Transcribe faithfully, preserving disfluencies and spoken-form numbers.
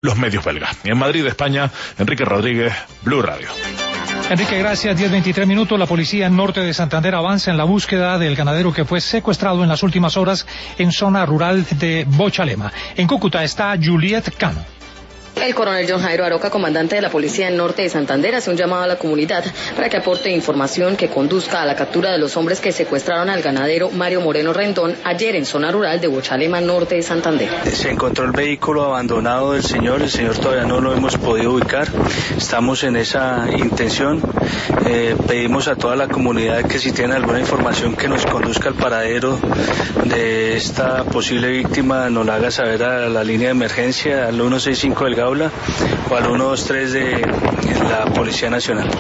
los medios belgas. Y en Madrid, España, Enrique Rodríguez, Blue Radio. Enrique, gracias. diez veintitrés minutos. La policía en norte de Santander avanza en la búsqueda del ganadero que fue secuestrado en las últimas horas en zona rural de Bochalema. En Cúcuta está Juliet Cano. El coronel John Jairo Aroca, comandante de la policía en norte de Santander, hace un llamado a la comunidad para que aporte información que conduzca a la captura de los hombres que secuestraron al ganadero Mario Moreno Rendón ayer en zona rural de Bochalema, norte de Santander. Se encontró el vehículo abandonado del señor, el señor todavía no lo hemos podido ubicar, estamos en esa intención, eh, pedimos a toda la comunidad que si tiene alguna información que nos conduzca al paradero de esta posible víctima, nos la haga saber a la línea de emergencia, al ciento sesenta y cinco del Gaula o al ciento veintitrés de la Policía Nacional.